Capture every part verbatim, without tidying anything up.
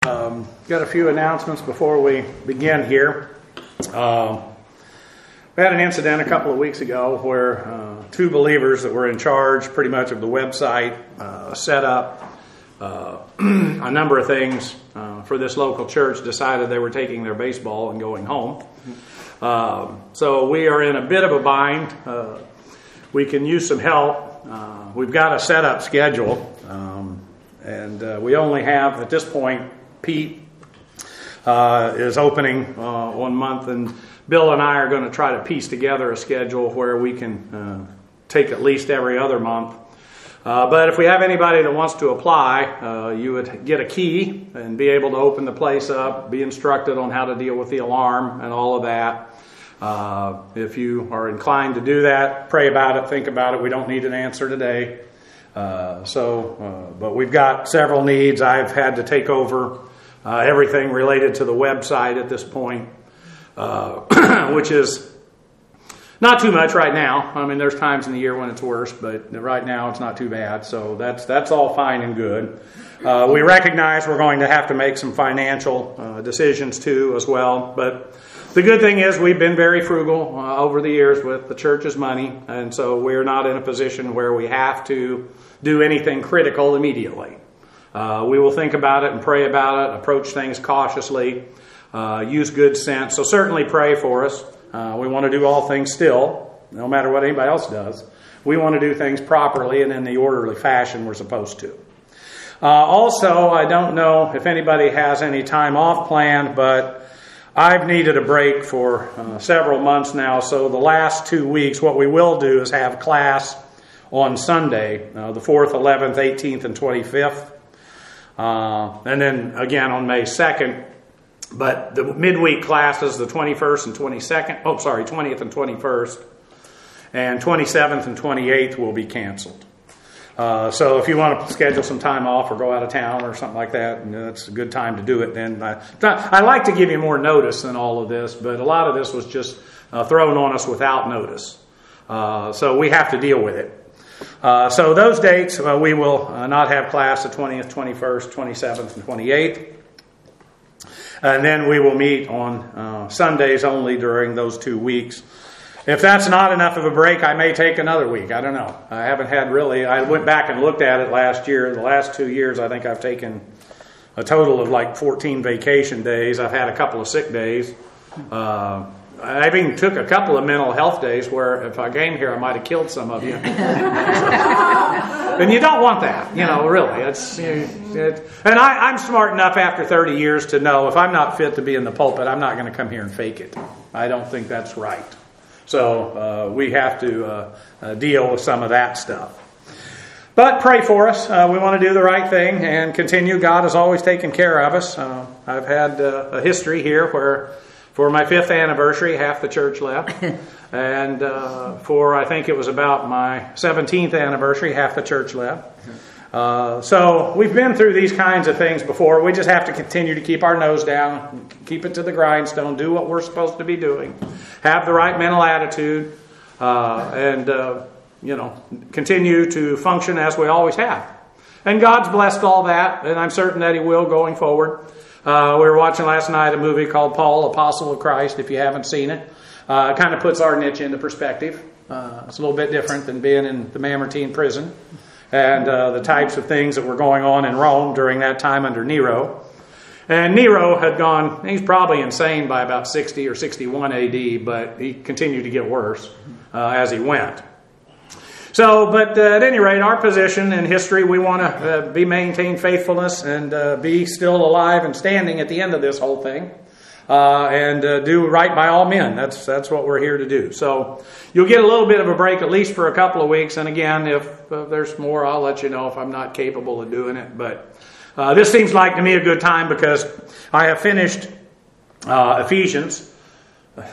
Um, got a few announcements before we begin here. Uh, we had an incident a couple of weeks ago where uh, two believers that were in charge pretty much of the website uh, set up uh, a number of things uh, for this local church, decided they were taking their baseball and going home. Uh, so we are in a bit of a bind. Uh, we can use some help. Uh, we've got a set up schedule, um, and uh, we only have at this point Pete uh, is opening uh, one month, and Bill and I are going to try to piece together a schedule where we can uh, take at least every other month. Uh, but if we have anybody that wants to apply, uh, you would get a key and be able to open the place up, be instructed on how to deal with the alarm and all of that. Uh, if you are inclined to do that, pray about it, think about it. We don't need an answer today. Uh, so, uh, but we've got several needs. I've had to take over uh, everything related to the website at this point, uh, which is not too much right now. I mean, there's times in the year when it's worse, but right now it's not too bad. So that's that's all fine and good. Uh, we recognize we're going to have to make some financial uh, decisions too as well, but the good thing is we've been very frugal uh, over the years with the church's money, and so we're not in a position where we have to do anything critical immediately. Uh, we will think about it and pray about it, approach things cautiously, uh, use good sense. So certainly pray for us. Uh, we want to do all things still, no matter what anybody else does. We want to do things properly and in the orderly fashion we're supposed to. Uh, also, I don't know if anybody has any time off planned, but I've needed a break for uh, several months now, so the last two weeks, what we will do is have class on Sunday, uh, the fourth, eleventh, eighteenth, and twenty-fifth, uh, and then again on May second. But the midweek classes, the twenty-first and twenty-second, oh, sorry, twentieth and twenty-first, and twenty-seventh and twenty-eighth will be canceled. Uh, so if you want to schedule some time off or go out of town or something like that, you know, it's a good time to do it. Then I, I like to give you more notice than all of this, but a lot of this was just uh, thrown on us without notice. Uh, so we have to deal with it. Uh, so those dates, uh, we will uh, not have class the twentieth, twenty-first, twenty-seventh, and twenty-eighth. And then we will meet on uh, Sundays only during those two weeks. If that's not enough of a break, I may take another week. I don't know. I haven't had really... I went back and looked at it last year. The last two years, I think I've taken a total of like fourteen vacation days. I've had a couple of sick days. Uh, I even took a couple of mental health days where if I came here, I might have killed some of you. And you don't want that, you know, really. It's, it, and I, I'm smart enough after thirty years to know if I'm not fit to be in the pulpit, I'm not going to come here and fake it. I don't think that's right. So uh, we have to uh, uh, deal with some of that stuff. But pray for us. Uh, we want to do the right thing and continue. God has always taken care of us. Uh, I've had uh, a history here where for my fifth anniversary, half the church left. And uh, for, I think it was about my seventeenth anniversary, half the church left. Uh, so we've been through these kinds of things before. We just have to continue to keep our nose down, keep it to the grindstone, do what we're supposed to be doing, have the right mental attitude, uh, and, uh, you know, continue to function as we always have. And God's blessed all that, and I'm certain that He will going forward. Uh, we were watching last night a movie called Paul, Apostle of Christ, if you haven't seen it. Uh, it kind of puts our niche into perspective. Uh, it's a little bit different than being in the Mamertine prison and uh, the types of things that were going on in Rome during that time under Nero. And Nero had gone, he's probably insane by about sixty or sixty-one A D, but he continued to get worse uh, as he went. So, but uh, at any rate, our position in history, we want to uh, be maintain faithfulness and uh, be still alive and standing at the end of this whole thing. Uh, and uh, do right by all men. That's that's what we're here to do. So you'll get a little bit of a break, at least for a couple of weeks. And again, if uh, there's more, I'll let you know if I'm not capable of doing it. But uh, this seems like to me a good time because I have finished uh, Ephesians. Uh,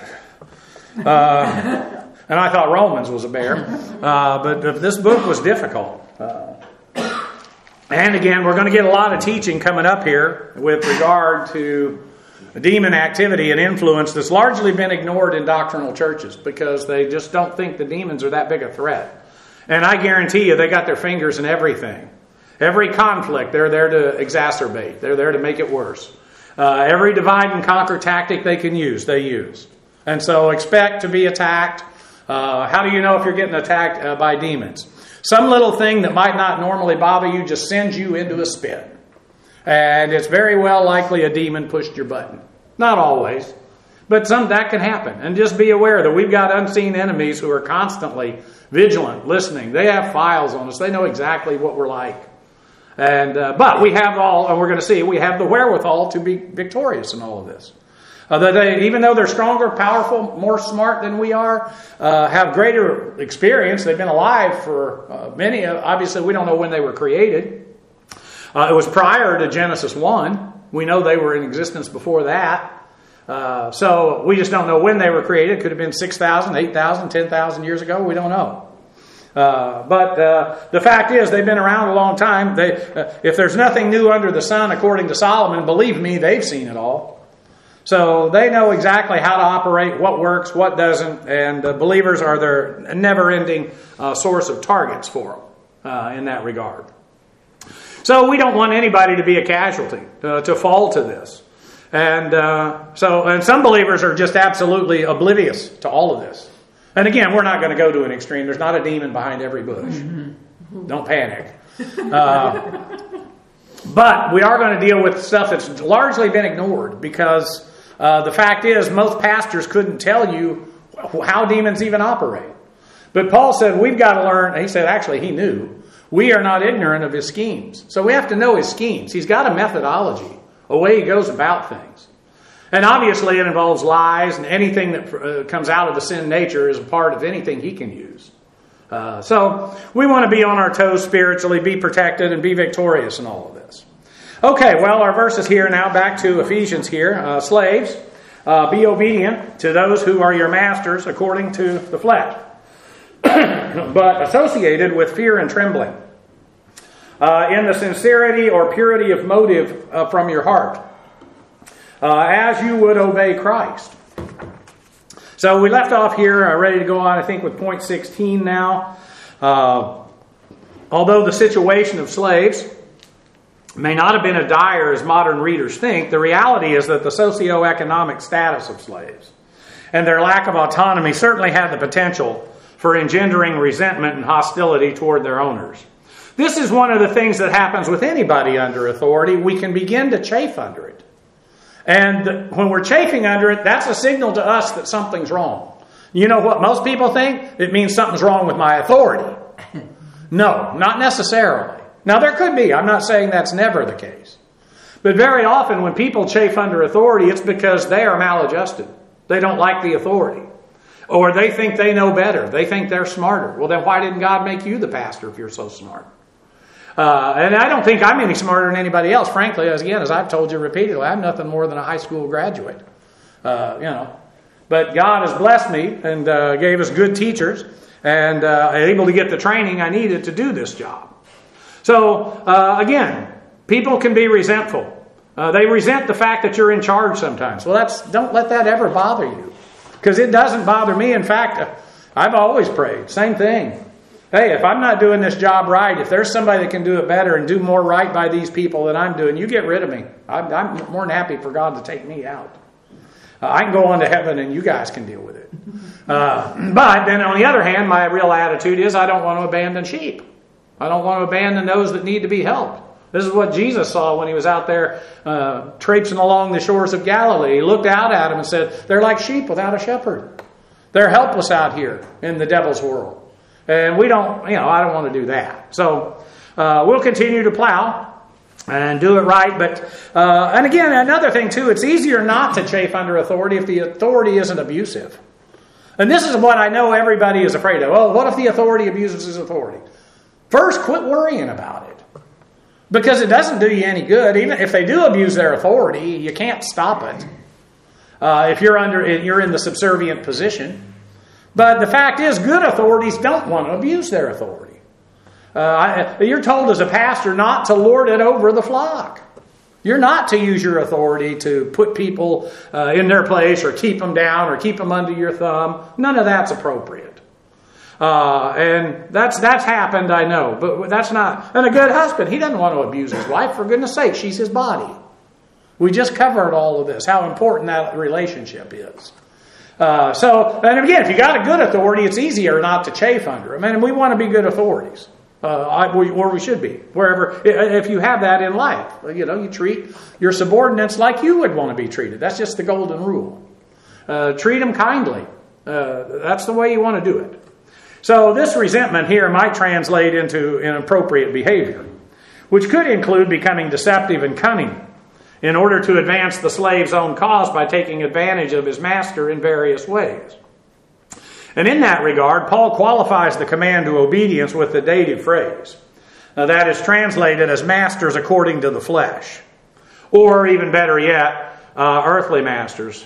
and I thought Romans was a bear. Uh, but this book was difficult. Uh, and again, we're going to get a lot of teaching coming up here with regard to demon activity and influence that's largely been ignored in doctrinal churches because they just don't think the demons are that big a threat. And I guarantee you they got their fingers in everything. Every conflict, they're there to exacerbate. They're there to make it worse. Uh, every divide and conquer tactic they can use, they use. And so expect to be attacked. Uh, how do you know if you're getting attacked uh, by demons? Some little thing that might not normally bother you just sends you into a spin. And it's very well likely a demon pushed your button. Not always, but some that can happen. And just be aware that we've got unseen enemies who are constantly vigilant, listening. They have files on us. They know exactly what we're like. And uh, but we have all, and we're going to see, we have the wherewithal to be victorious in all of this. Uh, that they, even though they're stronger, powerful, more smart than we are, uh, have greater experience. They've been alive for uh, many. Uh, obviously, we don't know when they were created. Uh, it was prior to Genesis one. We know they were in existence before that. Uh, so we just don't know when they were created. It could have been six thousand, eight thousand, ten thousand years ago. We don't know. Uh, but uh, the fact is, they've been around a long time. They, uh, if there's nothing new under the sun, according to Solomon, believe me, they've seen it all. So they know exactly how to operate, what works, what doesn't, and uh, believers are their never-ending uh, source of targets for them uh, in that regard. So we don't want anybody to be a casualty, uh, to fall to this. And uh, so, and some believers are just absolutely oblivious to all of this. And again, we're not going to go to an extreme. There's not a demon behind every bush. Mm-hmm. Don't panic. Uh, but we are going to deal with stuff that's largely been ignored because uh, the fact is most pastors couldn't tell you how demons even operate. But Paul said we've got to learn. He said actually he knew. We are not ignorant of his schemes. So we have to know his schemes. He's got a methodology, a way he goes about things. And obviously it involves lies, and anything that uh, comes out of the sin nature is a part of anything he can use. Uh, so we want to be on our toes spiritually, be protected, and be victorious in all of this. Okay, well, our verses here now, back to Ephesians here. Uh, slaves, uh, be obedient to those who are your masters according to the flesh, but associated with fear and trembling, uh, in the sincerity or purity of motive uh, from your heart. Uh, as you would obey Christ. So we left off here, uh, ready to go on, I think, with point sixteen now. Uh, although the situation of slaves may not have been as dire as modern readers think, the reality is that the socioeconomic status of slaves and their lack of autonomy certainly had the potential for engendering resentment and hostility toward their owners. This is one of the things that happens with anybody under authority. We can begin to chafe under it. And when we're chafing under it, that's a signal to us that something's wrong. You know what most people think? It means something's wrong with my authority. No, not necessarily. Now, there could be. I'm not saying that's never the case. But very often when people chafe under authority, it's because they are maladjusted. They don't like the authority. Or they think they know better. They think they're smarter. Well, then why didn't God make you the pastor if you're so smart? Uh, and I don't think I'm any smarter than anybody else. Frankly, as again, as I've told you repeatedly, I'm nothing more than a high school graduate. Uh, you know, but God has blessed me and uh, gave us good teachers, and uh, I'm able to get the training I needed to do this job. So uh, again, people can be resentful. Uh, they resent the fact that you're in charge sometimes. Well, that's don't let that ever bother you, because it doesn't bother me. In fact, I've always prayed same thing. Hey, if I'm not doing this job right, if there's somebody that can do it better and do more right by these people than I'm doing, you get rid of me. I'm, I'm more than happy for God to take me out. Uh, I can go on to heaven and you guys can deal with it. Uh, but then on the other hand, my real attitude is I don't want to abandon sheep. I don't want to abandon those that need to be helped. This is what Jesus saw when he was out there uh, traipsing along the shores of Galilee. He looked out at them and said, they're like sheep without a shepherd. They're helpless out here in the devil's world. And we don't, you know, I don't want to do that. So uh, we'll continue to plow and do it right. But, uh, and again, another thing too, it's easier not to chafe under authority if the authority isn't abusive. And this is what I know everybody is afraid of. Oh, what if the authority abuses his authority? First, quit worrying about it. Because it doesn't do you any good. Even if they do abuse their authority, you can't stop it. Uh, if you're under, you're in the subservient position. But the fact is, good authorities don't want to abuse their authority. Uh, I, you're told as a pastor not to lord it over the flock. You're not to use your authority to put people uh, in their place or keep them down or keep them under your thumb. None of that's appropriate. Uh, and that's that's happened, I know. But that's not... And a good husband, he doesn't want to abuse his wife. For goodness sake, she's his body. We just covered all of this, how important that relationship is. Uh, so, and again, if you got a good authority, it's easier not to chafe under them. And we want to be good authorities. Uh, I, we, or we should be. Wherever, if you have that in life, you know, you treat your subordinates like you would want to be treated. That's just the golden rule. Uh, treat them kindly. Uh, that's the way you want to do it. So this resentment here might translate into inappropriate behavior, which could include becoming deceptive and cunning in order to advance the slave's own cause by taking advantage of his master in various ways. And in that regard, Paul qualifies the command to obedience with the dative phrase. Now, that is translated as masters according to the flesh. Or even better yet, uh, earthly masters.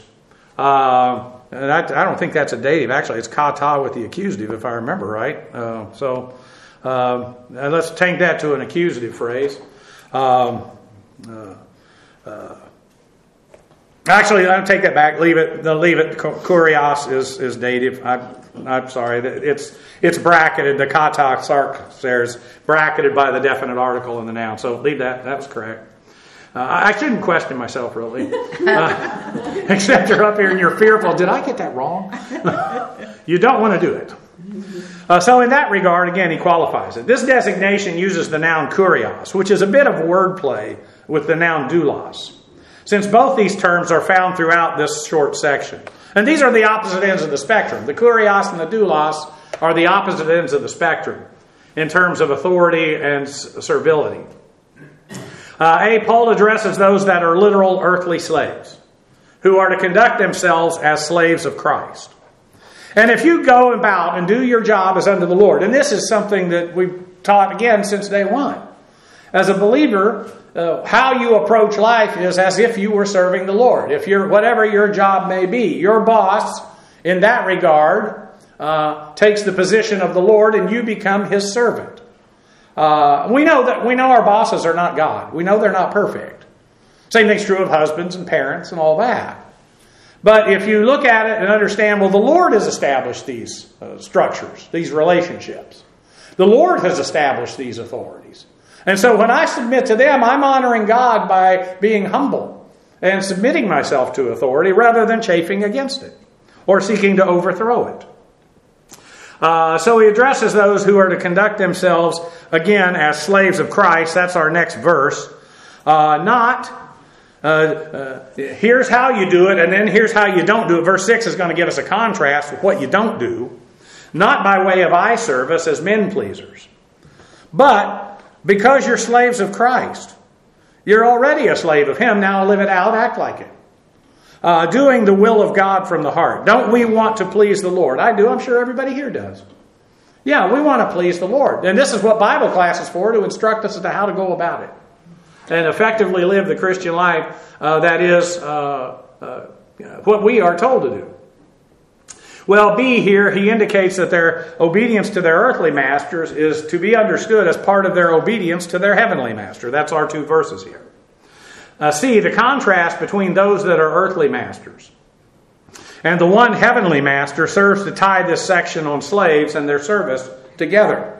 Uh, and I, I don't think that's a dative. Actually, it's kata with the accusative, if I remember right. Uh, so uh, let's take that to an accusative phrase. Um, uh, uh, actually, I'll take that back. Leave it. Leave it. Kurios is is dative. I, I'm sorry. It's it's bracketed. The kata sarx is bracketed by the definite article in the noun. So leave that. That was correct. Uh, I shouldn't question myself, really. Uh, except you're up here and you're fearful. Did I get that wrong? You don't want to do it. Uh, so in that regard, again, he qualifies it. This designation uses the noun kurios, which is a bit of wordplay with the noun doulos, since both these terms are found throughout this short section. And these are the opposite ends of the spectrum. The kurios and the doulos are the opposite ends of the spectrum in terms of authority and servility. Uh, A, Paul addresses those that are literal earthly slaves, who are to conduct themselves as slaves of Christ. And if you go about and do your job as unto the Lord, and this is something that we've taught again since day one. As a believer, uh, how you approach life is as if you were serving the Lord. If you're, whatever your job may be, your boss, in that regard, uh, takes the position of the Lord and you become his servant. Uh, we know that we know our bosses are not God. We know they're not perfect. Same thing's true of husbands and parents and all that. But if you look at it and understand, well, the Lord has established these uh, structures, these relationships. The Lord has established these authorities. And so when I submit to them, I'm honoring God by being humble and submitting myself to authority rather than chafing against it or seeking to overthrow it. Uh, so he addresses those who are to conduct themselves, again, as slaves of Christ. That's our next verse. Uh, not, uh, uh, here's how you do it, and then here's how you don't do it. Verse six is going to give us a contrast with what you don't do. Not by way of eye service as men pleasers, but because you're slaves of Christ. You're already a slave of him. Now live it out, act like it. Uh, doing the will of God from the heart. Don't we want to please the Lord? I do. I'm sure everybody here does. Yeah, we want to please the Lord. And this is what Bible class is for, to instruct us as to how to go about it. And effectively live the Christian life uh, that is uh, uh, what we are told to do. Well, B here, he indicates that their obedience to their earthly masters is to be understood as part of their obedience to their heavenly master. That's our two verses here. Uh, C, the contrast between those that are earthly masters and the one heavenly master serves to tie this section on slaves and their service together.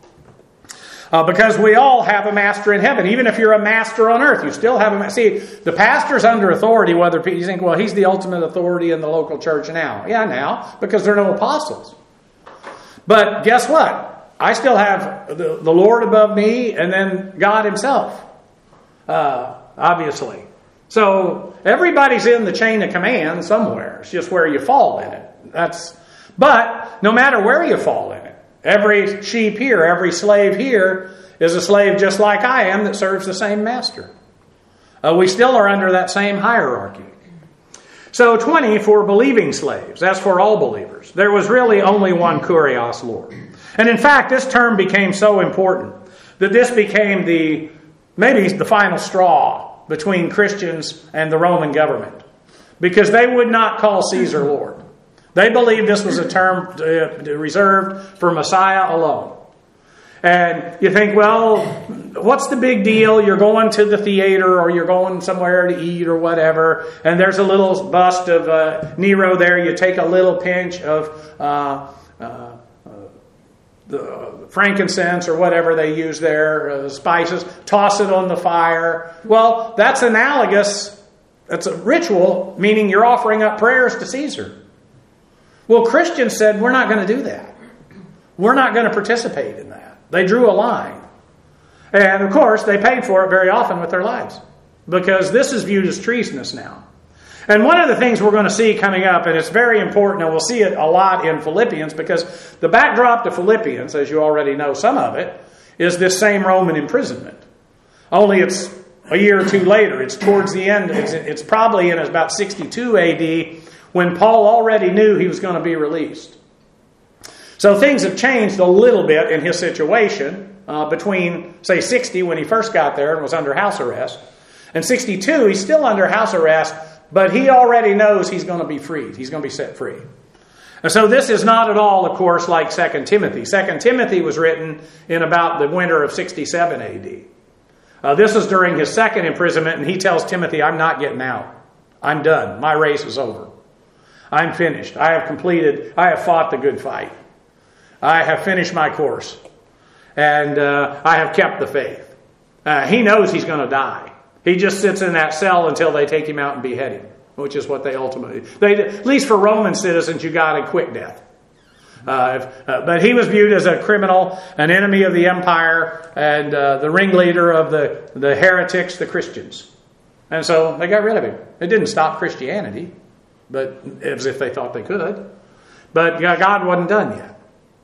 Uh, because we all have a master in heaven. Even if you're a master on earth, you still have a master. See, the pastor's under authority, whether you think, well, he's the ultimate authority in the local church now. Yeah, now, because there are no apostles. But guess what? I still have the, the Lord above me and then God himself. Uh, obviously. So everybody's in the chain of command somewhere. It's just where you fall in it. That's, but no matter where you fall in it, every sheep here, every slave here is a slave just like I am that serves the same master. Uh, we still are under that same hierarchy. So twenty for believing slaves. That's for all believers. There was really only one kurios Lord. And in fact, this term became so important that this became the maybe the final straw between Christians and the Roman government. Because they would not call Caesar Lord. They believed this was a term uh, reserved for Messiah alone. And you think, well, what's the big deal? You're going to the theater or you're going somewhere to eat or whatever, and there's a little bust of uh, Nero there. You take a little pinch of uh, uh, the frankincense or whatever they use there, uh, spices, toss it on the fire. Well, that's analogous. That's a ritual, meaning you're offering up prayers to Caesar. Well, Christians said, we're not going to do that. We're not going to participate in that. They drew a line. And, of course, they paid for it very often with their lives, because this is viewed as treasonous now. And one of the things we're going to see coming up, and it's very important, and we'll see it a lot in Philippians, because the backdrop to Philippians, as you already know some of it, is this same Roman imprisonment. Only it's a year or two later. It's towards the end. It's, it's probably in about sixty-two A D when Paul already knew he was going to be released. So things have changed a little bit in his situation uh, between, say, sixty when he first got there and was under house arrest, and sixty-two, he's still under house arrest, but he already knows he's going to be freed. He's going to be set free. And so this is not at all, of course, like Second Timothy. Second Timothy was written in about the winter of sixty-seven A D. Uh, this is during his second imprisonment, and he tells Timothy, I'm not getting out. I'm done. My race is over. I'm finished. I have completed, I have fought the good fight. I have finished my course. And uh, I have kept the faith. Uh, he knows he's going to die. He just sits in that cell until they take him out and behead him, which is what they ultimately... They, at least for Roman citizens, you got a quick death. Uh, if, uh, but he was viewed as a criminal, an enemy of the empire, and uh, the ringleader of the, the heretics, the Christians. And so they got rid of him. It didn't stop Christianity, but as if they thought they could. But God wasn't done yet.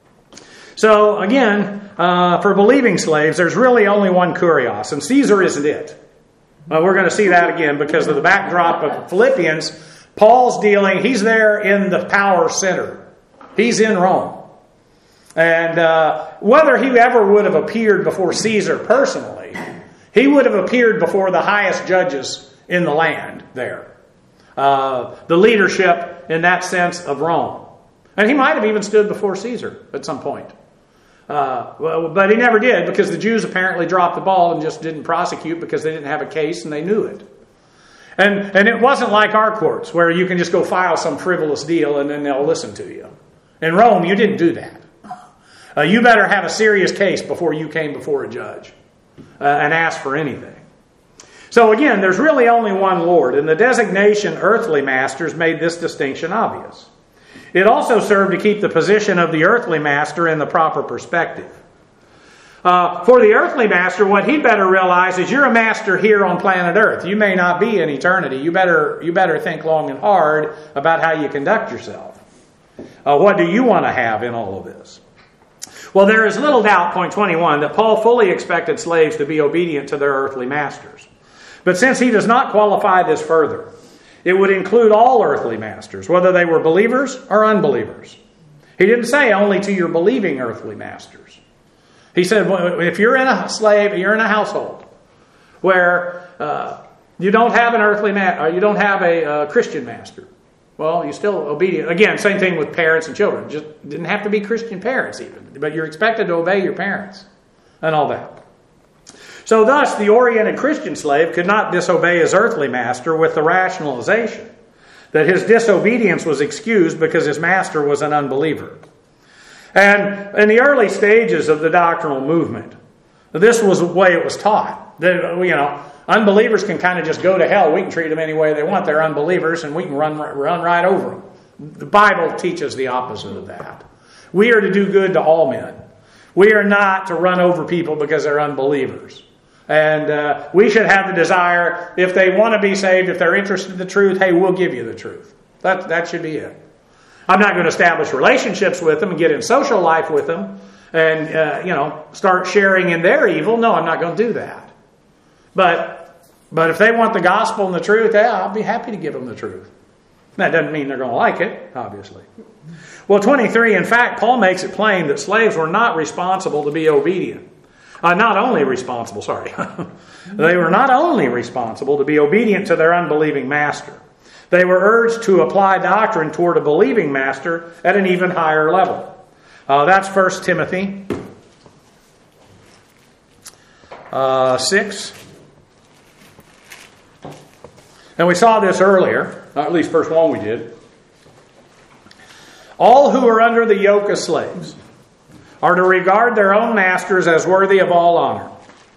So again, uh, for believing slaves, there's really only one kurios, and Caesar isn't it. Uh, we're going to see that again because of the backdrop of Philippians. Paul's dealing, he's there in the power center. He's in Rome. And uh, whether he ever would have appeared before Caesar personally, he would have appeared before the highest judges in the land there. Uh, the leadership, in that sense, of Rome. And he might have even stood before Caesar at some point. Uh, well, but he never did, because the Jews apparently dropped the ball and just didn't prosecute because they didn't have a case and they knew it. And, and it wasn't like our courts where you can just go file some frivolous deal and then they'll listen to you. In Rome, you didn't do that. Uh, you better have a serious case before you came before a judge uh, and asked for anything. So again, there's really only one Lord, and the designation earthly masters made this distinction obvious. It also served to keep the position of the earthly master in the proper perspective. Uh, for the earthly master, what he'd better realize is you're a master here on planet Earth. You may not be in eternity. You better, you better think long and hard about how you conduct yourself. Uh, what do you want to have in all of this? Well, there is little doubt, point twenty-one, that Paul fully expected slaves to be obedient to their earthly masters. But since he does not qualify this further, it would include all earthly masters, whether they were believers or unbelievers. He didn't say only to your believing earthly masters. He said, well, if you're in a slave, you're in a household where uh, you don't have an earthly ma- or you don't have a uh, Christian master. Well, you're still obedient. Again, same thing with parents and children. Just didn't have to be Christian parents even, but you're expected to obey your parents and all that. So thus, the oriented Christian slave could not disobey his earthly master with the rationalization that his disobedience was excused because his master was an unbeliever. And in the early stages of the doctrinal movement, this was the way it was taught. That, you know, unbelievers can kind of just go to hell. We can treat them any way they want. They're unbelievers, and we can run, run right over them. The Bible teaches the opposite of that. We are to do good to all men. We are not to run over people because they're unbelievers. And uh, we should have the desire, if they want to be saved, if they're interested in the truth, hey, we'll give you the truth. That, that should be it. I'm not going to establish relationships with them and get in social life with them and, uh, you know, start sharing in their evil. No, I'm not going to do that. But, but if they want the gospel and the truth, yeah, I'll be happy to give them the truth. That doesn't mean they're going to like it, obviously. Well, twenty-three, in fact, Paul makes it plain that slaves were not responsible to be obedient. Uh, not only responsible, sorry. They were not only responsible to be obedient to their unbelieving master. They were urged to apply doctrine toward a believing master at an even higher level. Uh, that's First Timothy uh, six. And we saw this earlier, or at least verse one we did. All who are under the yoke of slaves are to regard their own masters as worthy of all honor.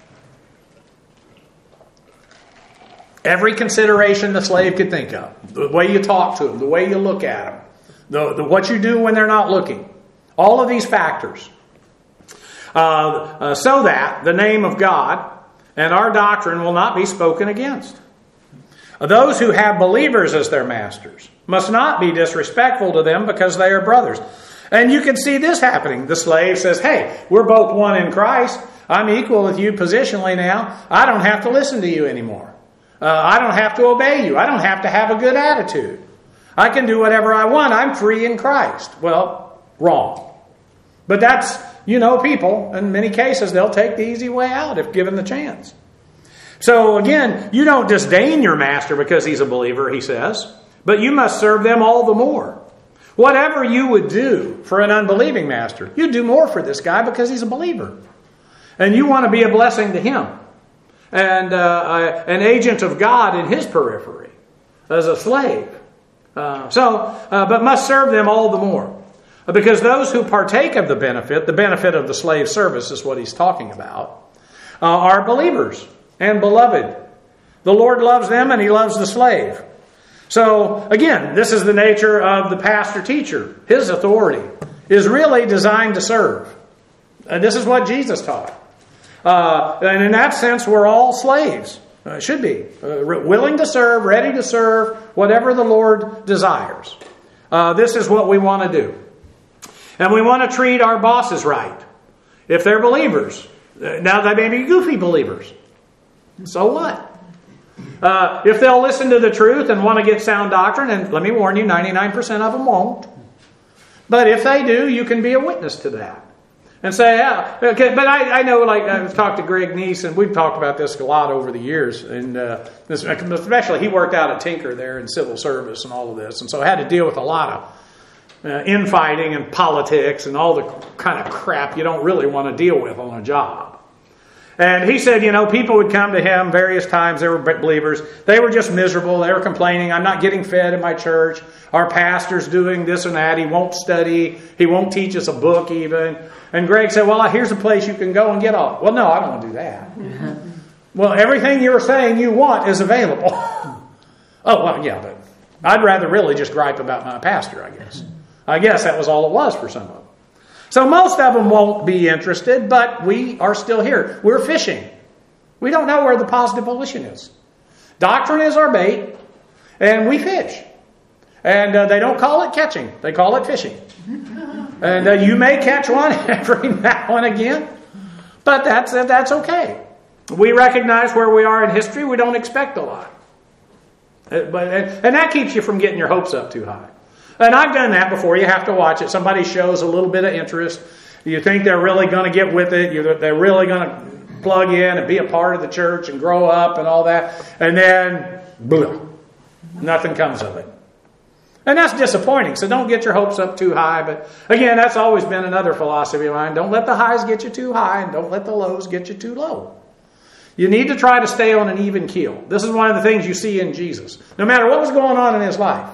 Every consideration the slave could think of. The way you talk to them, the way you look at them, the, the, what you do when they're not looking. All of these factors. Uh, uh, so that the name of God and our doctrine will not be spoken against. Those who have believers as their masters must not be disrespectful to them because they are brothers. And you can see this happening. The slave says, hey, we're both one in Christ. I'm equal with you positionally now. I don't have to listen to you anymore. Uh, I don't have to obey you. I don't have to have a good attitude. I can do whatever I want. I'm free in Christ. Well, wrong. But that's, you know, people, in many cases, they'll take the easy way out if given the chance. So again, you don't disdain your master because he's a believer, he says, but you must serve them all the more. Whatever you would do for an unbelieving master, you do more for this guy because he's a believer. And you want to be a blessing to him. And uh, an agent of God in his periphery as a slave. Uh, so, uh, but must serve them all the more. Because those who partake of the benefit, the benefit of the slave service is what he's talking about, uh, are believers and beloved. The Lord loves them and he loves the slave. So, again, this is the nature of the pastor-teacher. His authority is really designed to serve. And this is what Jesus taught. Uh, and in that sense, we're all slaves. Uh, should be. Uh, willing to serve, ready to serve, whatever the Lord desires. Uh, this is what we want to do. And we want to treat our bosses right. If they're believers. Now, they may be goofy believers. So what? Uh, if they'll listen to the truth and want to get sound doctrine, and let me warn you, ninety-nine percent of them won't. But if they do, you can be a witness to that. And say, yeah, okay, but I, I know, like, I've talked to Greg Neese, and we've talked about this a lot over the years. And uh, this, especially, he worked out at Tinker there in civil service and all of this. And so I had to deal with a lot of uh, infighting and politics and all the kind of crap you don't really want to deal with on a job. And he said, you know, people would come to him various times. They were believers. They were just miserable. They were complaining, I'm not getting fed in my church. Our pastor's doing this and that. He won't study. He won't teach us a book even. And Greg said, well, here's a place you can go and get off. Well, no, I don't want to do that. Mm-hmm. Well, everything you're saying you want is available. Oh, well, yeah, but I'd rather really just gripe about my pastor, I guess. I guess that was all it was for some of them. So most of them won't be interested, but we are still here. We're fishing. We don't know where the positive volition is. Doctrine is our bait, and we fish. And uh, they don't call it catching. They call it fishing. And uh, you may catch one every now and again, but that's, uh, that's okay. We recognize where we are in history. We don't expect a lot. Uh, but, and, and that keeps you from getting your hopes up too high. And I've done that before. You have to watch it. Somebody shows a little bit of interest. You think they're really going to get with it. You're, they're really going to plug in and be a part of the church and grow up and all that. And then, blah, nothing comes of it. And that's disappointing. So don't get your hopes up too high. But again, that's always been another philosophy of mine. Don't let the highs get you too high and don't let the lows get you too low. You need to try to stay on an even keel. This is one of the things you see in Jesus. No matter what was going on in his life,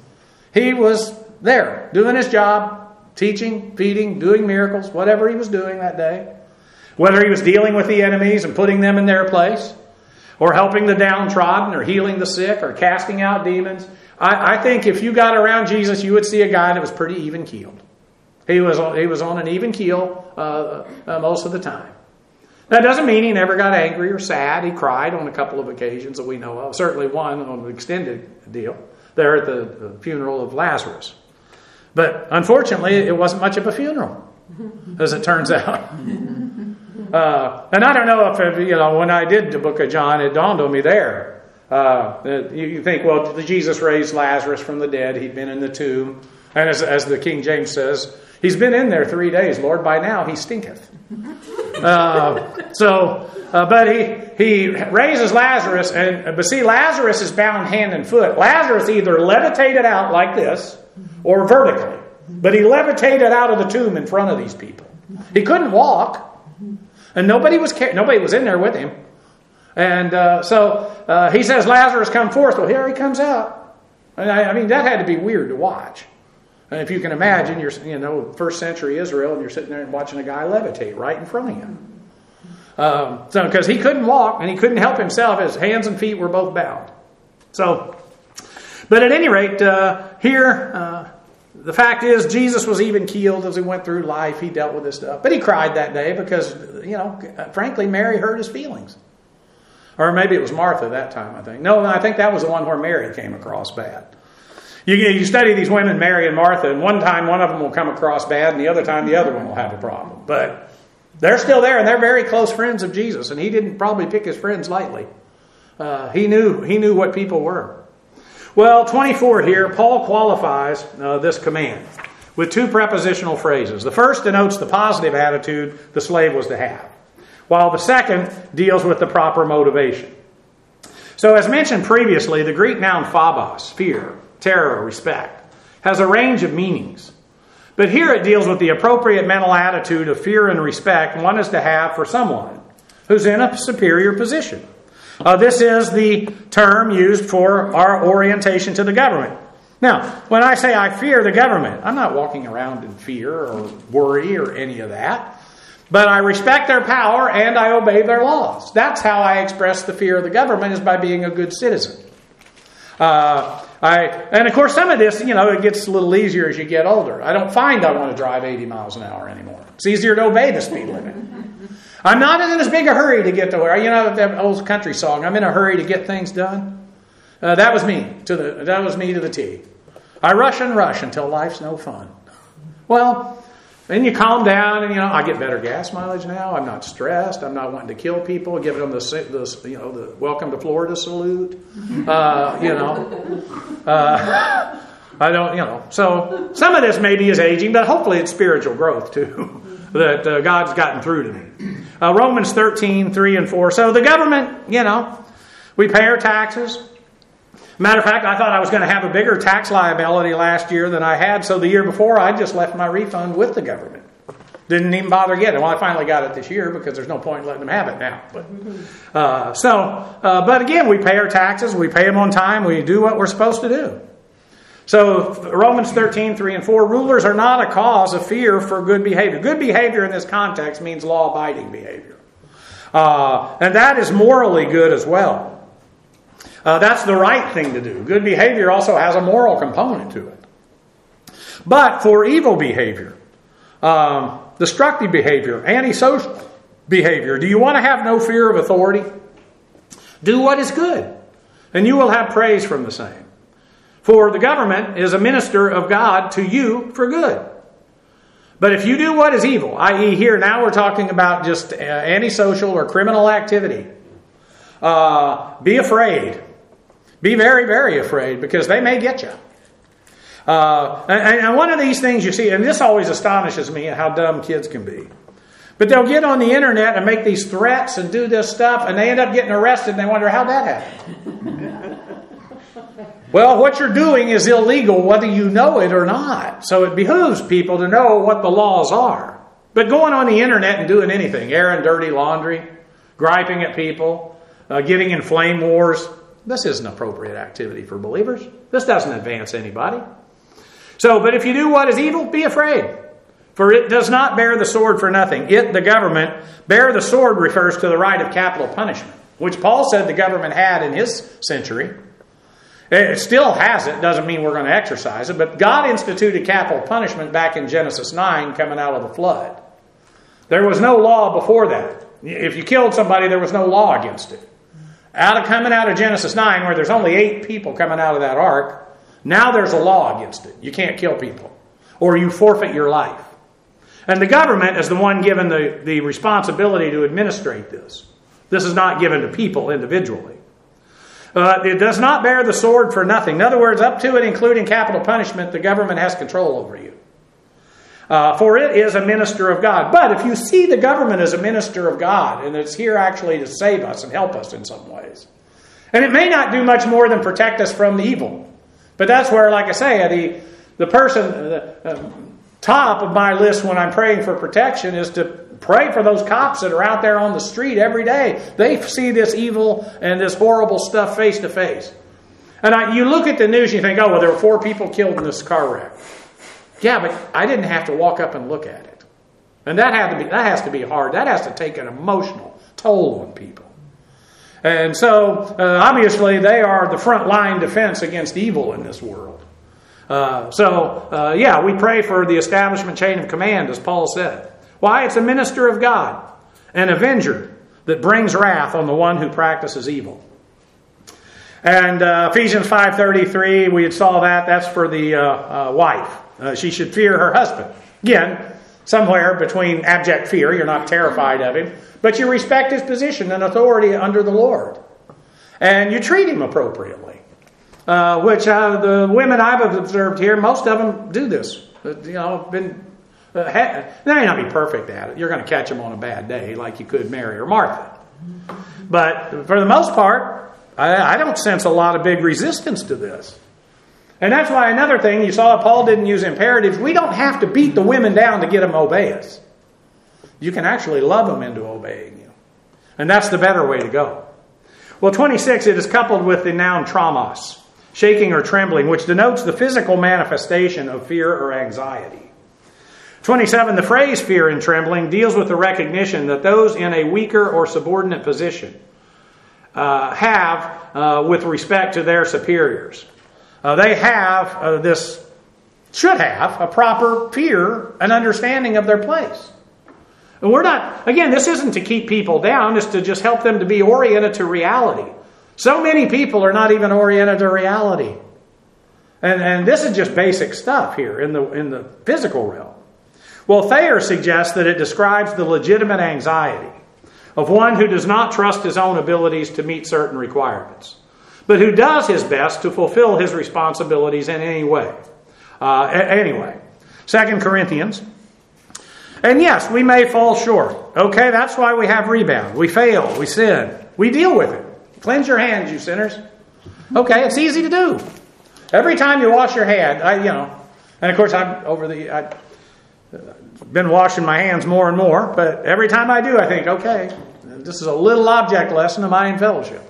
he was there doing his job, teaching, feeding, doing miracles, whatever he was doing that day. Whether he was dealing with the enemies and putting them in their place, or helping the downtrodden, or healing the sick, or casting out demons. I, I think if you got around Jesus, you would see a guy that was pretty even-keeled. He was, he was on an even keel uh, uh, most of the time. That doesn't mean he never got angry or sad. He cried on a couple of occasions that we know of. Certainly one on an extended deal there at the, the funeral of Lazarus. But unfortunately, it wasn't much of a funeral, as it turns out. Uh, and I don't know if, you know, when I did the book of John, it dawned on me there. Uh, you, you think, well, Jesus raised Lazarus from the dead. He'd been in the tomb. And as, as the King James says, he's been in there three days. Lord, by now he stinketh. Uh, so, uh, but he he raises Lazarus. and But see, Lazarus is bound hand and foot. Lazarus either levitated out like this or vertically. But he levitated out of the tomb in front of these people. He couldn't walk. And nobody was nobody was in there with him. And uh, so uh, he says, Lazarus, come forth. Well, here he comes out. And I, I mean, that had to be weird to watch. And if you can imagine, you're, you know, first century Israel, and you're sitting there and watching a guy levitate right in front of you. Um, so, because he couldn't walk and he couldn't help himself, his hands and feet were both bound. So, but at any rate, uh, here, uh, the fact is, Jesus was even keeled as he went through life. He dealt with this stuff. But he cried that day because, you know, frankly, Mary hurt his feelings. Or maybe it was Martha that time, I think. No, I think that was the one where Mary came across bad. You, you study these women, Mary and Martha, and one time one of them will come across bad, and the other time the other one will have a problem. But they're still there, and they're very close friends of Jesus, and he didn't probably pick his friends lightly. Uh, he knew he knew what people were. Well, twenty-four here, Paul qualifies uh, this command with two prepositional phrases. The first denotes the positive attitude the slave was to have, while the second deals with the proper motivation. So as mentioned previously, the Greek noun phobos, fear, terror, respect, has a range of meanings. But here it deals with the appropriate mental attitude of fear and respect one is to have for someone who's in a superior position. Uh, this is the term used for our orientation to the government. Now, when I say I fear the government, I'm not walking around in fear or worry or any of that. But I respect their power and I obey their laws. That's how I express the fear of the government, is by being a good citizen. Uh, I and of course some of this, you know, it gets a little easier as you get older. I don't find I want to drive eighty miles an hour anymore. It's easier to obey the speed limit. I'm not in as big a hurry to get to where, you know, that old country song, I'm in a hurry to get things done. Uh, that was me to the that was me to the T. I rush and rush until life's no fun. Well, then you calm down, and you know, I get better gas mileage now. I'm not stressed. I'm not wanting to kill people. Giving them the, the you know the welcome to Florida salute. Uh, you know, uh, I don't you know. So some of this maybe is aging, but hopefully it's spiritual growth too that uh, God's gotten through to me. Uh, Romans thirteen, three and four. So the government, you know, we pay our taxes. Matter of fact, I thought I was going to have a bigger tax liability last year than I had. So the year before, I just left my refund with the government. Didn't even bother getting it. Well, I finally got it this year because there's no point in letting them have it now. But, uh, so, uh, but again, we pay our taxes. We pay them on time. We do what we're supposed to do. So Romans thirteen, three and four, rulers are not a cause of fear for good behavior. Good behavior in this context means law-abiding behavior. Uh, and that is morally good as well. Uh, that's the right thing to do. Good behavior also has a moral component to it. But for evil behavior, um, destructive behavior, antisocial behavior, do you want to have no fear of authority? Do what is good, and you will have praise from the same. For the government is a minister of God to you for good. But if you do what is evil, that is here now we're talking about just uh, antisocial or criminal activity, uh, be afraid. Be very, very afraid, because they may get you. Uh, and, and one of these things you see, and this always astonishes me how dumb kids can be. But they'll get on the internet and make these threats and do this stuff, and they end up getting arrested, and they wonder how that happened. Well, what you're doing is illegal whether you know it or not. So it behooves people to know what the laws are. But going on the internet and doing anything, airing dirty laundry, griping at people, uh, getting in flame wars, this isn't appropriate activity for believers. This doesn't advance anybody. So, but if you do what is evil, be afraid. For it does not bear the sword for nothing. It, the government, bear the sword refers to the right of capital punishment, which Paul said the government had in his century. It still has it. Doesn't mean we're going to exercise it. But God instituted capital punishment back in Genesis nine, coming out of the flood. There was no law before that. If you killed somebody, there was no law against it. Out of coming out of Genesis nine, where there's only eight people coming out of that ark, now there's a law against it. You can't kill people, or you forfeit your life. And the government is the one given the, the responsibility to administrate this. This is not given to people individually. Uh, it does not bear the sword for nothing. In other words, up to and including capital punishment, the government has control over you. Uh, for it is a minister of God. But if you see the government as a minister of God, and it's here actually to save us and help us in some ways, and it may not do much more than protect us from the evil. But that's where, like I say, the, the person, the uh, top of my list when I'm praying for protection is to pray for those cops that are out there on the street every day. They see this evil and this horrible stuff face to face. And I, you look at the news and you think, oh, well, there were four people killed in this car wreck. Yeah, but I didn't have to walk up and look at it. And that had to be that has to be hard. That has to take an emotional toll on people. And so, uh, obviously, they are the front line defense against evil in this world. Uh, so, uh, yeah, we pray for the establishment chain of command, as Paul said. Why? It's a minister of God, an avenger that brings wrath on the one who practices evil. And uh, Ephesians five thirty-three, we had saw that. That's for the uh, uh, wife. Uh, she should fear her husband. Again, somewhere between abject fear, you're not terrified of him, but you respect his position and authority under the Lord. And you treat him appropriately. Uh, which uh, the women I've observed here, most of them do this. Uh, you know, been uh, ha- they may not be perfect at it. You're going to catch them on a bad day, like you could Mary or Martha. But for the most part, I, I don't sense a lot of big resistance to this. And that's why another thing, you saw Paul didn't use imperatives. We don't have to beat the women down to get them to obey us. You can actually love them into obeying you. And that's the better way to go. Well, twenty-six, it is coupled with the noun traumas, shaking or trembling, which denotes the physical manifestation of fear or anxiety. twenty-seven, the phrase fear and trembling deals with the recognition that those in a weaker or subordinate position uh, have uh, with respect to their superiors. Uh, they have uh, this, should have, a proper fear and understanding of their place. And we're not, again, this isn't to keep people down, it's to just help them to be oriented to reality. So many people are not even oriented to reality. And, and this is just basic stuff here in the, in the physical realm. Well, Thayer suggests that it describes the legitimate anxiety of one who does not trust his own abilities to meet certain requirements, but who does his best to fulfill his responsibilities in any way. Uh, anyway, Second Corinthians. And yes, we may fall short. Okay, that's why we have rebound. We fail. We sin. We deal with it. Cleanse your hands, you sinners. Okay, it's easy to do. Every time you wash your hand, I, you know, and of course I'm over the, I've been washing my hands more and more, but every time I do, I think, okay, this is a little object lesson of my in fellowship.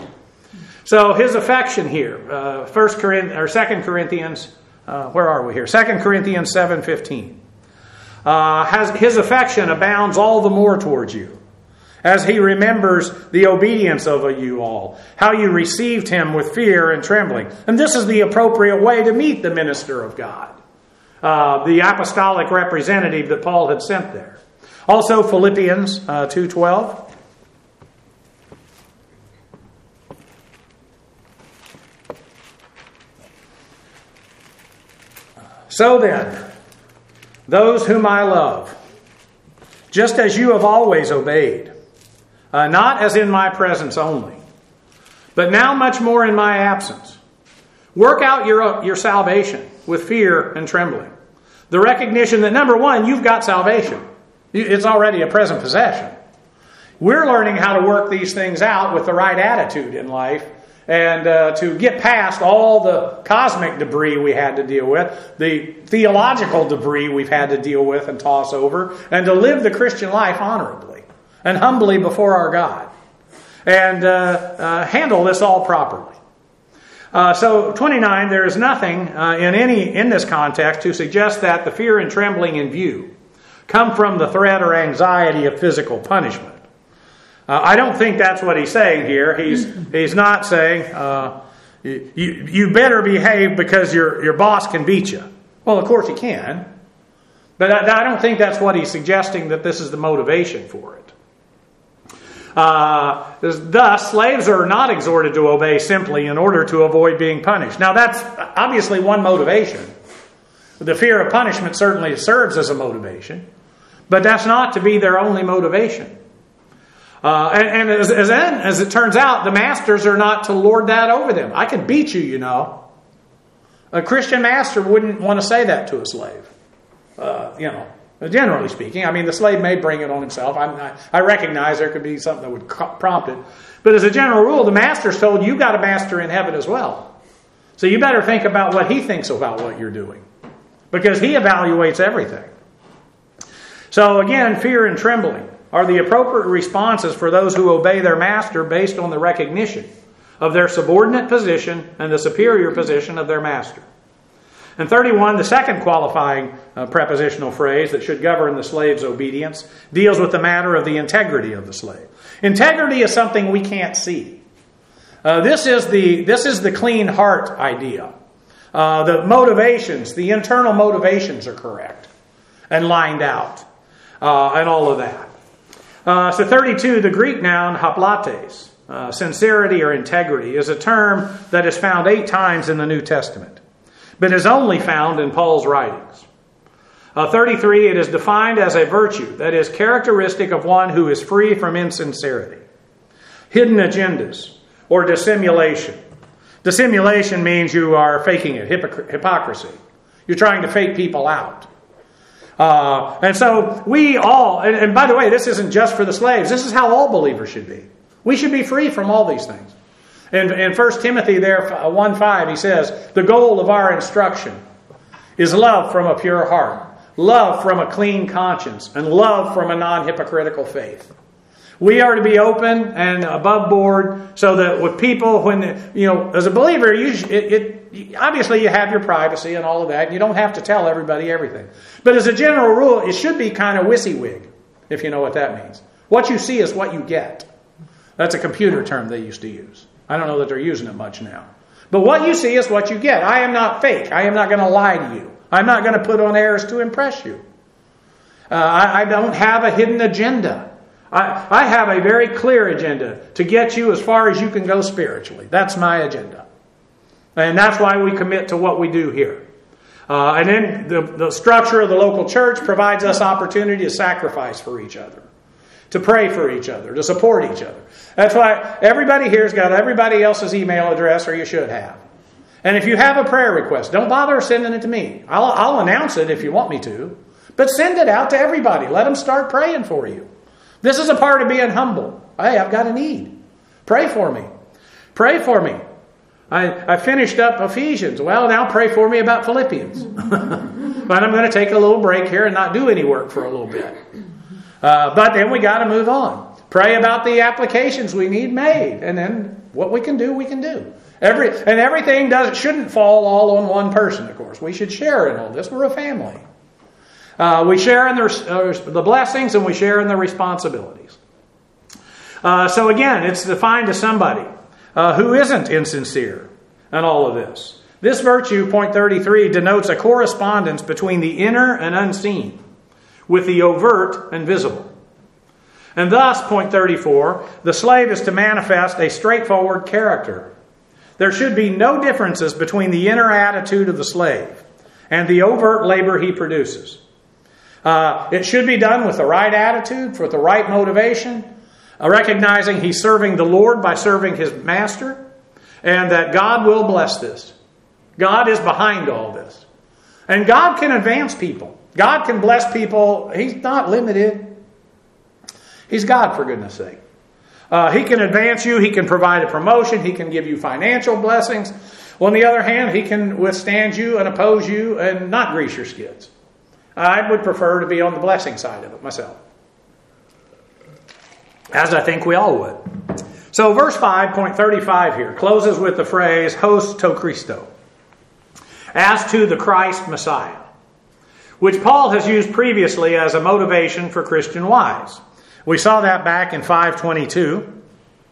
So his affection here, uh, First Corinthians or Second Corinthians, uh, where are we here? Second Corinthians seven fifteen. Uh, has his affection abounds all the more towards you, as he remembers the obedience of you all, how you received him with fear and trembling. And this is the appropriate way to meet the minister of God, uh, the apostolic representative that Paul had sent there. Also Philippians uh, two twelve. So then, those whom I love, just as you have always obeyed, uh, not as in my presence only, but now much more in my absence, work out your, your salvation with fear and trembling. The recognition that, number one, you've got salvation. It's already a present possession. We're learning how to work these things out with the right attitude in life, and uh, to get past all the cosmic debris we had to deal with, the theological debris we've had to deal with and toss over, and to live the Christian life honorably and humbly before our God, and uh, uh, handle this all properly. Uh, so twenty-nine, there is nothing uh, in any in this context to suggest that the fear and trembling in view come from the threat or anxiety of physical punishment. Uh, I don't think that's what he's saying here. He's he's not saying uh, you you better behave because your your boss can beat you. Well, of course he can, but I, I don't think that's what he's suggesting. That this is the motivation for it. Uh, thus, slaves are not exhorted to obey simply in order to avoid being punished. Now, that's obviously one motivation. The fear of punishment certainly serves as a motivation, but that's not to be their only motivation. Uh, and and as, as, as it turns out, the masters are not to lord that over them. I can beat you, you know. A Christian master wouldn't want to say that to a slave. Uh, you know, generally speaking. I mean, the slave may bring it on himself. I'm not, I recognize there could be something that would prompt it. But as a general rule, the master's told you got a master in heaven as well. So you better think about what he thinks about what you're doing, because he evaluates everything. So again, fear and trembling are the appropriate responses for those who obey their master based on the recognition of their subordinate position and the superior position of their master. And thirty-one, the second qualifying uh, prepositional phrase that should govern the slave's obedience, deals with the matter of the integrity of the slave. Integrity is something we can't see. Uh, this is the this is the clean heart idea. Uh, the motivations, the internal motivations are correct and lined out, uh, and all of that. Uh, so thirty-two, the Greek noun haplates, uh, sincerity or integrity, is a term that is found eight times in the New Testament, but is only found in Paul's writings. Uh, thirty-three, it is defined as a virtue that is characteristic of one who is free from insincerity, hidden agendas, or dissimulation. Dissimulation means you are faking it, hypocr- hypocrisy. You're trying to fake people out. Uh, and so we all, and, and by the way, this isn't just for the slaves. This is how all believers should be. We should be free from all these things. In, in First Timothy there, one five, he says, the goal of our instruction is love from a pure heart, love from a clean conscience, and love from a non-hypocritical faith. We are to be open and above board so that with people, when, you know, as a believer, you, it, it, obviously you have your privacy and all of that. You don't have to tell everybody everything. But as a general rule, it should be kind of WYSIWYG, if you know what that means. What you see is what you get. That's a computer term they used to use. I don't know that they're using it much now. But what you see is what you get. I am not fake. I am not going to lie to you. I'm not going to put on airs to impress you. Uh, I, I don't have a hidden agenda. I, I have a very clear agenda to get you as far as you can go spiritually. That's my agenda. And that's why we commit to what we do here. Uh, and then the, the structure of the local church provides us opportunity to sacrifice for each other, to pray for each other, to support each other. That's why everybody here's got everybody else's email address, or you should have. And if you have a prayer request, don't bother sending it to me. I'll, I'll announce it if you want me to. But send it out to everybody. Let them start praying for you. This is a part of being humble. Hey, I've got a need. Pray for me. Pray for me. I, I finished up Ephesians. Well, now pray for me about Philippians. But I'm going to take a little break here and not do any work for a little bit. Uh, but then we got to move on. Pray about the applications we need made. And then what we can do, we can do. Every And everything does shouldn't fall all on one person, of course. We should share in all this. We're a family. Uh, we share in the, uh, the blessings and we share in the responsibilities. Uh, so again, it's defined as somebody uh, who isn't insincere in all of this. This virtue, point thirty-three, denotes a correspondence between the inner and unseen with the overt and visible. And thus, point thirty-four, the slave is to manifest a straightforward character. There should be no differences between the inner attitude of the slave and the overt labor he produces. Uh, it should be done with the right attitude, with the right motivation, uh, recognizing he's serving the Lord by serving his master, and that God will bless this. God is behind all this. And God can advance people. God can bless people. He's not limited. He's God, for goodness sake. Uh, he can advance you. He can provide a promotion. He can give you financial blessings. Well, on the other hand, he can withstand you and oppose you and not grease your skids. I would prefer to be on the blessing side of it myself, as I think we all would. So verse five, point thirty-five here, closes with the phrase, hos to Christo, as to the Christ Messiah, which Paul has used previously as a motivation for Christian wives. We saw that back in five twenty-two.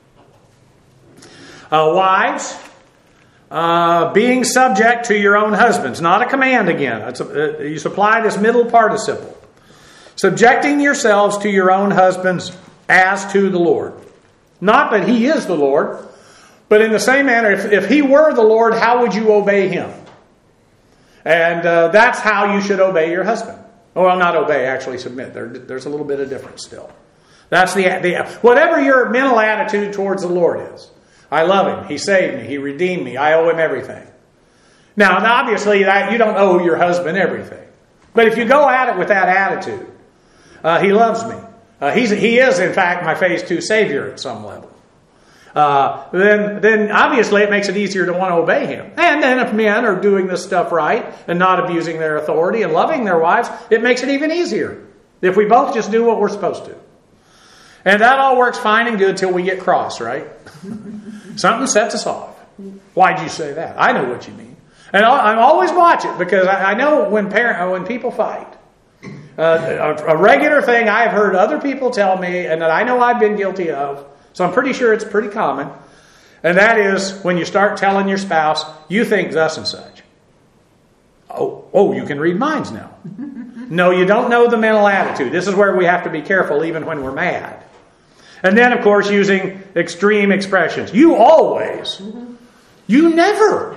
Uh, wives, Uh, being subject to your own husbands. Not a command again. It's a, uh, you supply this middle participle. Subjecting yourselves to your own husbands as to the Lord. Not that he is the Lord, but in the same manner, if, if he were the Lord, how would you obey him? And uh, that's how you should obey your husband. Well, not obey, actually submit. There, there's a little bit of difference still. That's the, the whatever your mental attitude towards the Lord is. I love him. He saved me. He redeemed me. I owe him everything. Now, obviously, that you don't owe your husband everything. But if you go at it with that attitude, uh, he loves me. Uh, he's, he is, in fact, my phase two Savior at some level. Uh, then, then obviously it makes it easier to want to obey him. And then if men are doing this stuff right and not abusing their authority and loving their wives, it makes it even easier if we both just do what we're supposed to. And that all works fine and good till we get cross, right? Something sets us off. Why'd you say that? I know what you mean. And I always watch it because I know when parent, when people fight. Uh, a, a regular thing I've heard other people tell me, and that I know I've been guilty of, so I'm pretty sure it's pretty common, and that is when you start telling your spouse, you think thus and such. Oh, oh, you can read minds now. No, you don't know the mental attitude. This is where we have to be careful even when we're mad. And then, of course, using extreme expressions. You always. You never.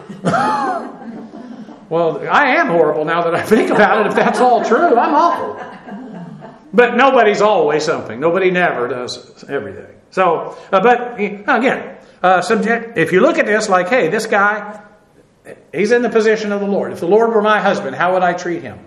Well, I am horrible now that I think about it. If that's all true, I'm awful. But nobody's always something. Nobody never does everything. So, uh, but again, uh, subject. If you look at this like, hey, this guy, he's in the position of the Lord. If the Lord were my husband, how would I treat him?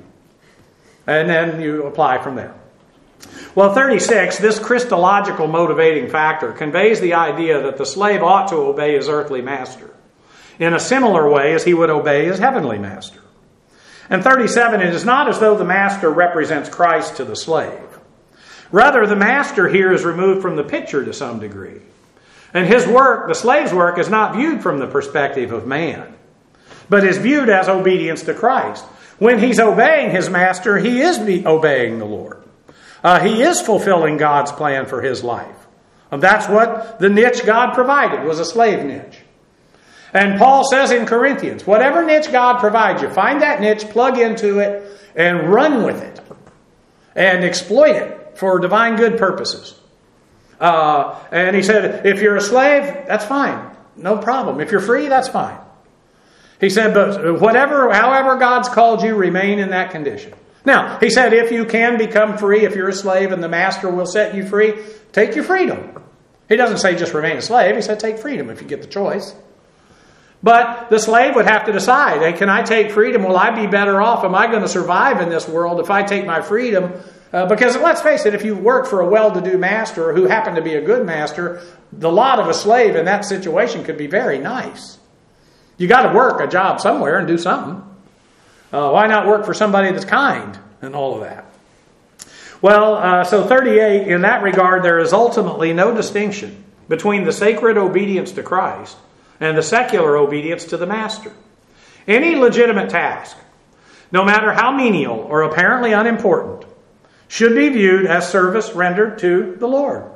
And then you apply from there. Well, thirty-six, this Christological motivating factor conveys the idea that the slave ought to obey his earthly master in a similar way as he would obey his heavenly master. And thirty-seven, it is not as though the master represents Christ to the slave. Rather, the master here is removed from the picture to some degree. And his work, the slave's work, is not viewed from the perspective of man, but is viewed as obedience to Christ. When he's obeying his master, he is be obeying the Lord. Uh, he is fulfilling God's plan for his life. And that's what the niche God provided, was a slave niche. And Paul says in Corinthians, whatever niche God provides you, find that niche, plug into it, and run with it. And exploit it for divine good purposes. Uh, and he said, if you're a slave, that's fine. No problem. If you're free, that's fine. He said, but whatever, however God's called you, remain in that condition. Now, he said, if you can become free, if you're a slave and the master will set you free, take your freedom. He doesn't say just remain a slave. He said take freedom if you get the choice. But the slave would have to decide, hey, can I take freedom? Will I be better off? Am I going to survive in this world if I take my freedom? Uh, because let's face it, if you work for a well-to-do master who happened to be a good master, the lot of a slave in that situation could be very nice. You got to work a job somewhere and do something. Uh, why not work for somebody that's kind and all of that? Well, uh, so thirty-eight, in that regard, there is ultimately no distinction between the sacred obedience to Christ and the secular obedience to the master. Any legitimate task, no matter how menial or apparently unimportant, should be viewed as service rendered to the Lord.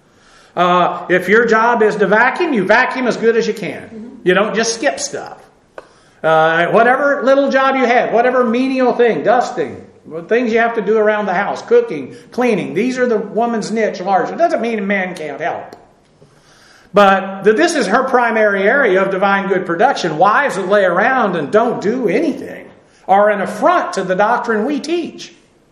Uh, if your job is to vacuum, you vacuum as good as you can. You don't just skip stuff. Uh, whatever little job you have, whatever menial thing, dusting, things you have to do around the house, cooking, cleaning, these are the woman's niche large. It doesn't mean a man can't help. But this is her primary area of divine good production. Wives that lay around and don't do anything are an affront to the doctrine we teach.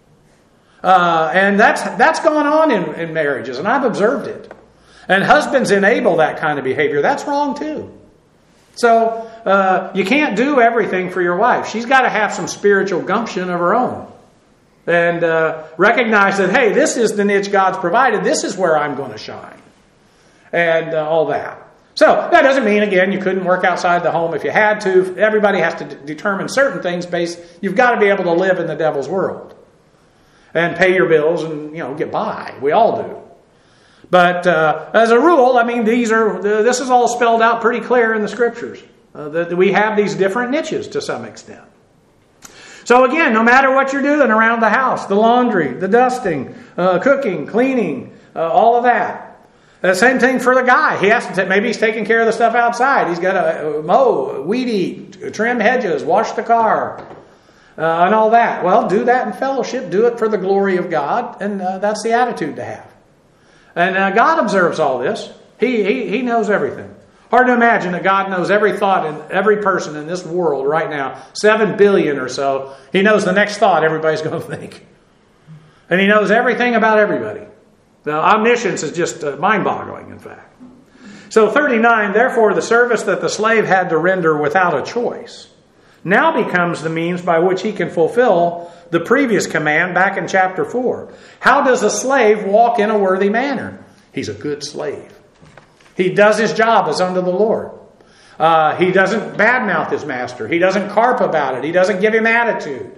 Uh, and that's that's gone on in, in marriages, and I've observed it. And husbands enable that kind of behavior. That's wrong too. So uh, you can't do everything for your wife. She's got to have some spiritual gumption of her own. And uh, recognize that, hey, this is the niche God's provided. This is where I'm going to shine. And uh, all that. So that doesn't mean, again, you couldn't work outside the home if you had to. Everybody has to d- determine certain things based. You've got to be able to live in the devil's world. And pay your bills and, you know, get by. We all do. But uh, as a rule, I mean, these are this is all spelled out pretty clear in the Scriptures. Uh, that we have these different niches to some extent. So again, no matter what you're doing around the house, the laundry, the dusting, uh, cooking, cleaning, uh, all of that. The same thing for the guy. He has to t- maybe he's taking care of the stuff outside. He's got to mow, weed eat, trim hedges, wash the car, uh, and all that. Well, do that in fellowship. Do it for the glory of God, and uh, that's the attitude to have. And uh, God observes all this. He, he He knows everything. Hard to imagine that God knows every thought in every person in this world right now. Seven billion or so. He knows the next thought everybody's going to think. And He knows everything about everybody. Now, omniscience is just uh, mind-boggling, in fact. So thirty-nine, therefore the service that the slave had to render without a choice now becomes the means by which he can fulfill the previous command back in chapter four. How does a slave walk in a worthy manner? He's a good slave. He does his job as unto the Lord. Uh, he doesn't badmouth his master. He doesn't carp about it. He doesn't give him attitude.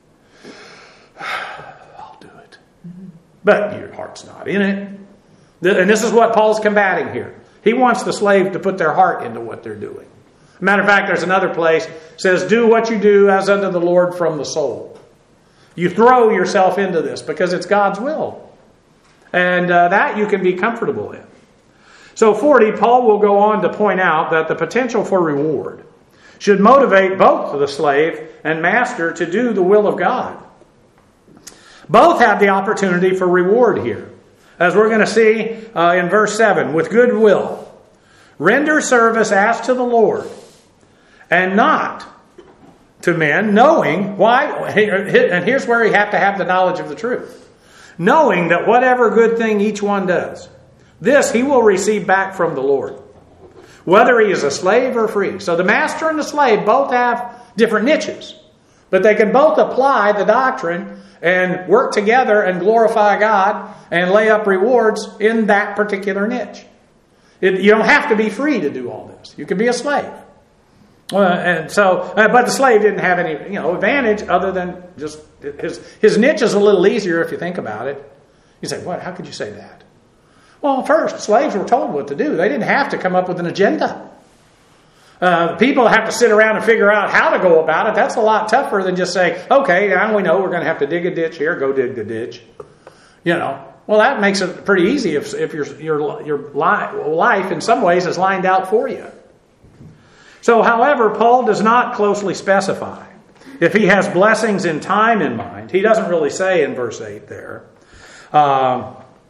I'll do it. But your heart's not in it. And this is what Paul's combating here. He wants the slave to put their heart into what they're doing. Matter of fact, there's another place that says, do what you do as unto the Lord from the soul. You throw yourself into this because it's God's will. And uh, that you can be comfortable in. So forty, Paul will go on to point out that the potential for reward should motivate both the slave and master to do the will of God. Both have the opportunity for reward here. As we're going to see uh, in verse seven, with good will, render service as to the Lord, and not to men, knowing why, and here's where you have to have the knowledge of the truth, knowing that whatever good thing each one does, this he will receive back from the Lord, whether he is a slave or free. So the master and the slave both have different niches, but they can both apply the doctrine and work together and glorify God and lay up rewards in that particular niche. It, you don't have to be free to do all this. You can be a slave. Uh, and so, uh, but the slave didn't have any, you know, advantage other than just his his niche is a little easier if you think about it. You say, "What? How could you say that?" Well, first, slaves were told what to do. They didn't have to come up with an agenda. Uh, people have to sit around and figure out how to go about it. That's a lot tougher than just say, "Okay, now we know we're going to have to dig a ditch here. Go dig the ditch." You know, well, that makes it pretty easy if if your your your life in some ways is lined out for you. So, however, Paul does not closely specify if he has blessings in time in mind. He doesn't really say in verse eight there. Uh,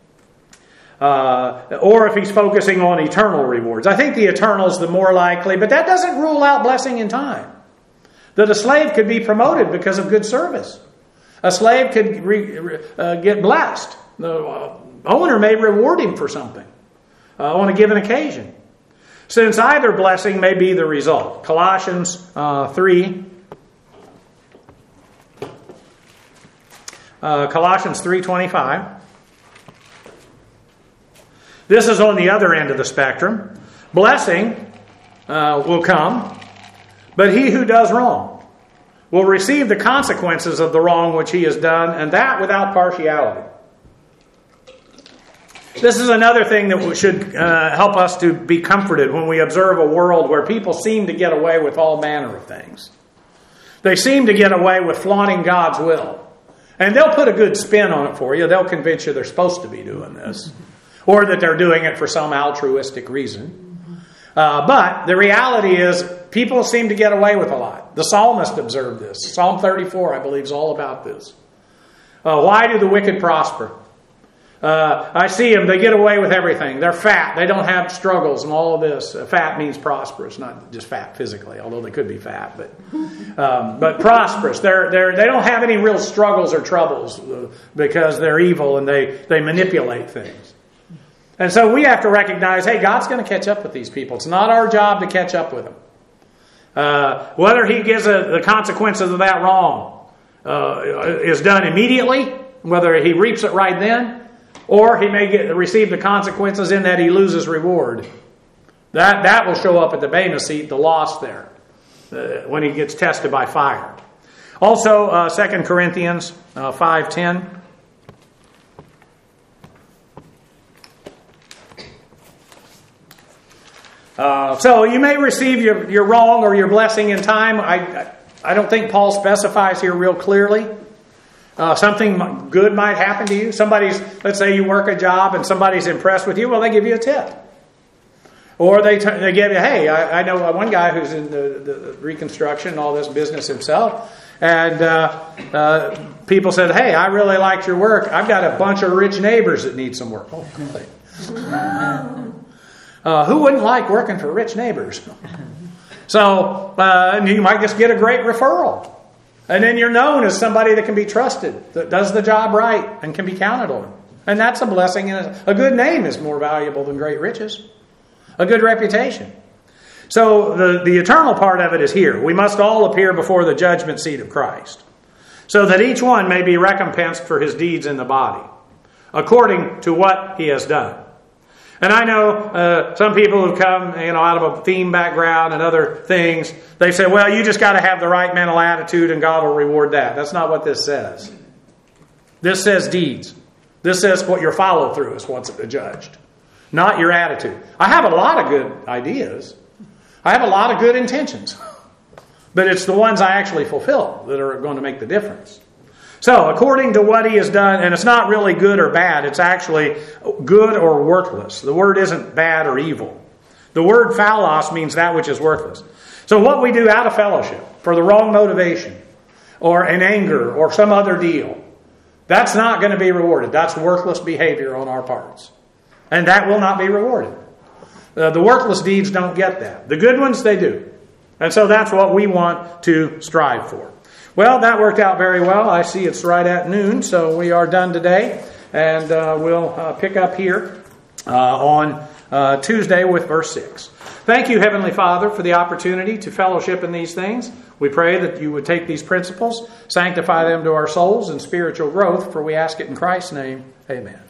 uh, or if he's focusing on eternal rewards. I think the eternal is the more likely, but that doesn't rule out blessing in time. That a slave could be promoted because of good service. A slave could re, uh, get blessed. The uh, owner may reward him for something uh, on a given occasion. Since either blessing may be the result. Colossians uh, three. Uh, Colossians three twenty-five. This is on the other end of the spectrum. Blessing uh, will come, but he who does wrong will receive the consequences of the wrong which he has done, and that without partiality. This is another thing that should uh, help us to be comforted when we observe a world where people seem to get away with all manner of things. They seem to get away with flaunting God's will. And they'll put a good spin on it for you. They'll convince you they're supposed to be doing this. Or that they're doing it for some altruistic reason. Uh, but the reality is people seem to get away with a lot. The psalmist observed this. Psalm thirty-four, I believe, is all about this. Uh, why do the wicked prosper? Uh, I see them, they get away with everything. They're fat, they don't have struggles and all of this. Uh, fat means prosperous, not just fat physically, although they could be fat, but um, but prosperous. They're, they're, they don't have any real struggles or troubles uh, because they're evil and they, they manipulate things. And so we have to recognize, hey, God's going to catch up with these people. It's not our job to catch up with them. Uh, whether he gives a, the consequences of that wrong uh, is done immediately, whether he reaps it right then, or he may get receive the consequences in that he loses reward. That that will show up at the Bema seat, the loss there, uh, when he gets tested by fire. Also, uh, Second Corinthians uh, five ten. Uh, so you may receive your, your wrong or your blessing in time. I I don't think Paul specifies here real clearly. Uh, something good might happen to you. Somebody's, let's say you work a job and somebody's impressed with you. Well, they give you a tip. Or they t- they give you, hey, I, I know one guy who's in the, the reconstruction and all this business himself. And uh, uh, people said, hey, I really liked your work. I've got a bunch of rich neighbors that need some work. Oh, really? uh, who wouldn't like working for rich neighbors? So uh, and you might just get a great referral. And then you're known as somebody that can be trusted, that does the job right and can be counted on. And that's a blessing. And a good name is more valuable than great riches. A good reputation. So the, the eternal part of it is here. We must all appear before the judgment seat of Christ, so that each one may be recompensed for his deeds in the body, according to what he has done. And I know uh, some people who've come, you know, out of a theme background and other things. They say, well, you just got to have the right mental attitude and God will reward that. That's not what this says. This says deeds. This says what your follow through is what's judged, not your attitude. I have a lot of good ideas. I have a lot of good intentions, but it's the ones I actually fulfill that are going to make the difference. So, according to what he has done, and it's not really good or bad, it's actually good or worthless. The word isn't bad or evil. The word phallos means that which is worthless. So what we do out of fellowship for the wrong motivation or in anger or some other deal, that's not going to be rewarded. That's worthless behavior on our parts. And that will not be rewarded. Uh, the worthless deeds don't get that. The good ones, they do. And so that's what we want to strive for. Well, that worked out very well. I see it's right at noon, so we are done today. And uh, we'll uh, pick up here uh, on uh, Tuesday with verse six. Thank you, Heavenly Father, for the opportunity to fellowship in these things. We pray that you would take these principles, sanctify them to our souls and spiritual growth, for we ask it in Christ's name. Amen.